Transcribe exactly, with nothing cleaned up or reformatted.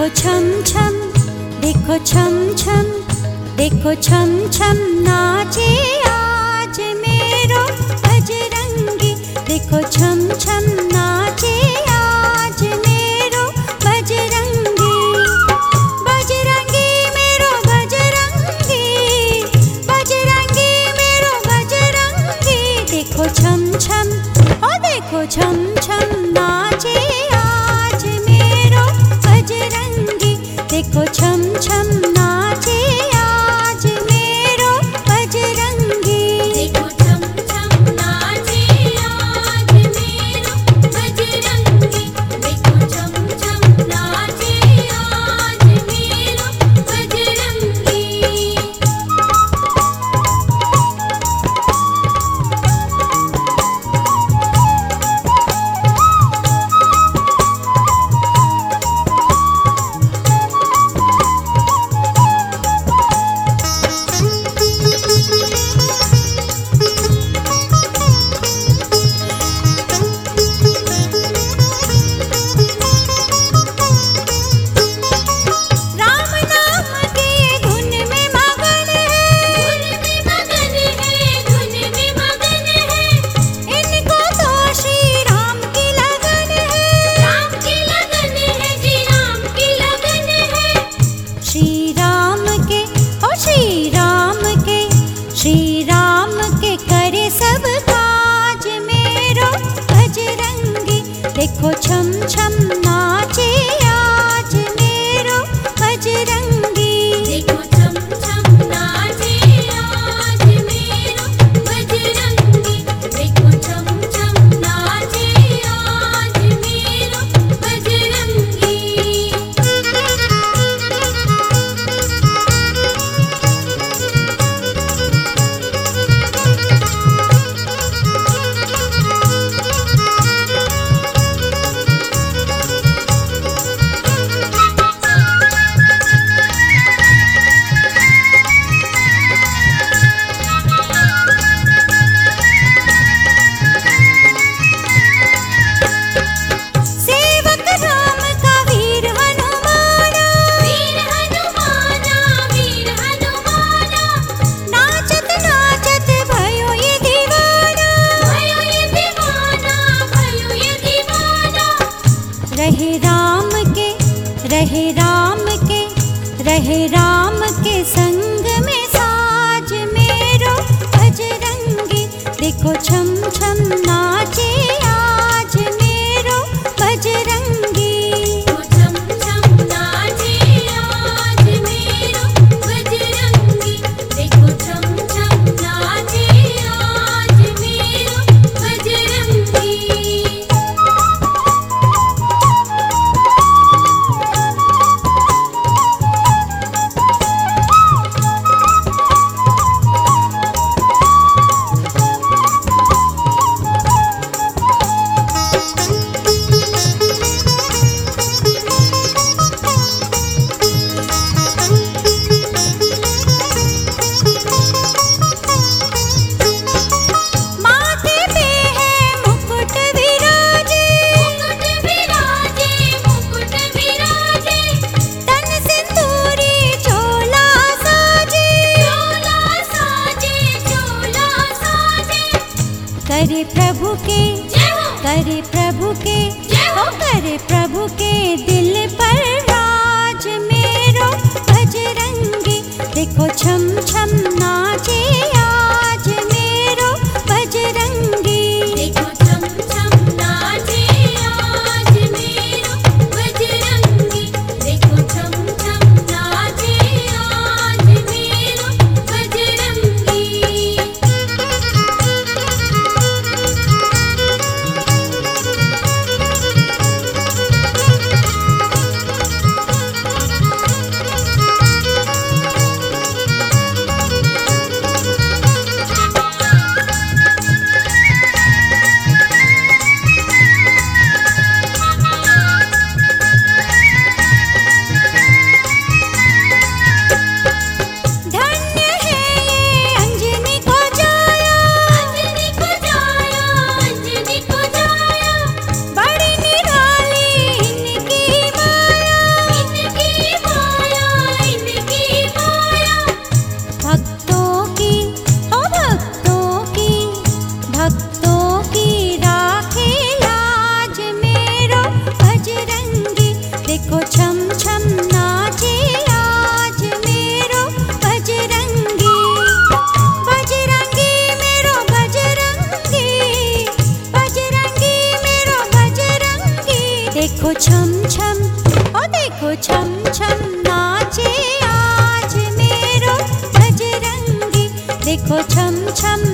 देखो छम छम, देखो छम छम, देखो छम छम नाचे आज मेरो बजरंगी। देखो छम छम नाचे आज मेरो बजरंगी। बजरंगी मेरो बजरंगी, बजरंगी मेरो बजरंगी। देखो छम छम, ओ देखो छम छम नाचे आज मेरो बजरंगी। देखो छम छम नाचे आज मेरो बजरंगी। देखो छम छम नाचे आज मेरो बजरंगी। देखो छम छम नाचे आज मेरो बजरंगी। देखो छम छम नाचे आज मेरो बजरंगी। देखो छम छम नाचे आज मेरो बजरंगी। देखो छम छम नाचे आज मेरो बजरंगी। रहे राम के, रहे राम के, रहे राम के संग में साज मेरो बजरंगी। देखो छम छम नाचे आज मेरो बजरंगी। देखो छम छम नाचे आज मेरो बजरंगी। देखो छम छम नाचे आज मेरो बजरंगी। करे प्रभु के, करे प्रभु के, ओ करे प्रभु के दिल पर राज मेरो बजरंगी। देखो छम छम नाचे आज मेरो बजरंगी। देखो छम छम नाचे आज मेरो बजरंगी। देखो छम छम नाचे आज मेरो बजरंगी। देखो छम छम ओ देखो छम छम नाचे आज मेरो बजरंगी देखो छम छम